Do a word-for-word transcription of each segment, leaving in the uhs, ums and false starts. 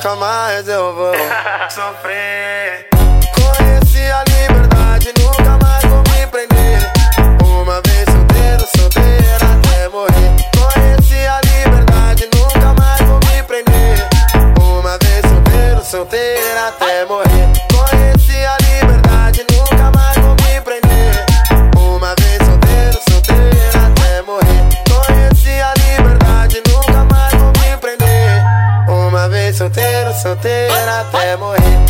nunca mais eu vou sofrer. Conheci a liberdade, nunca mais vou me prender. Uma vez solteiro, solteira até morrer. Conheci a liberdade, nunca mais vou me prender. Uma vez solteiro, solteira até morrer. Conheci a liberdade, nunca mais vou me prender. Uma vez solteiro, solteira até morrer. Conheci a liberdade, nunca mais vou me prender. Uma vez solteiro, solteira até morrer.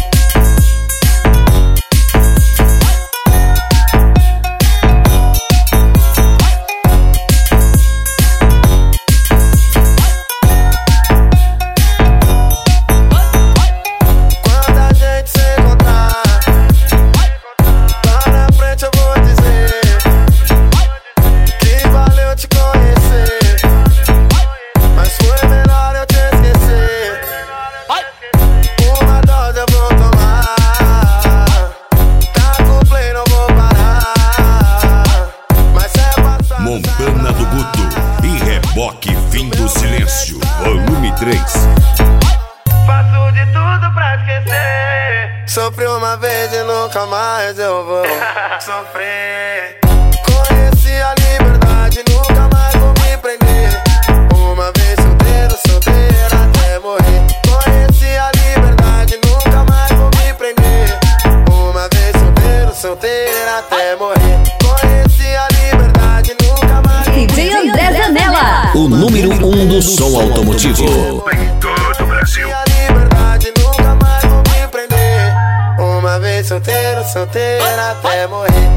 Montana do Guto e Reboque Fim do Silêncio, volume três. Faço de tudo pra esquecer. Sofri uma vez e nunca mais eu vou sofrer. Conheci a liberdade, nunca mais vou me prender. Uma vez solteiro, solteira até morrer. Conheci a liberdade, nunca mais vou me prender. Uma vez solteiro, solteira até morrer. Conheci a liberdade, nunca mais. D J André Zanella, o número um do som automotivo em todo o Brasil. A liberdade, nunca mais vou me prender. Uma vez solteiro, solteira até morrer.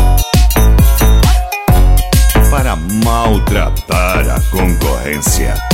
Para maltratar a concorrência.